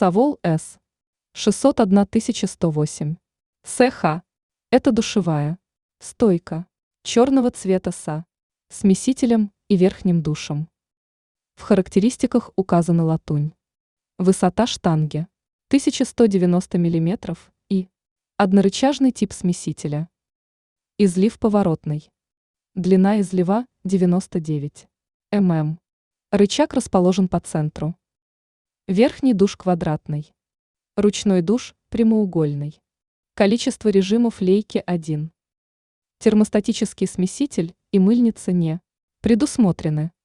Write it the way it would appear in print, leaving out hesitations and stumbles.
Савол С. 601108. СХ. Это душевая. Стойка. Черного цвета с смесителем и верхним душем. В характеристиках указана латунь. Высота штанги 1190 мм и однорычажный тип смесителя. Излив поворотный. Длина излива 99 мм. Рычаг расположен по центру. Верхний душ квадратный. Ручной душ прямоугольный. Количество режимов лейки 1. Термостатический смеситель и мыльница не предусмотрены.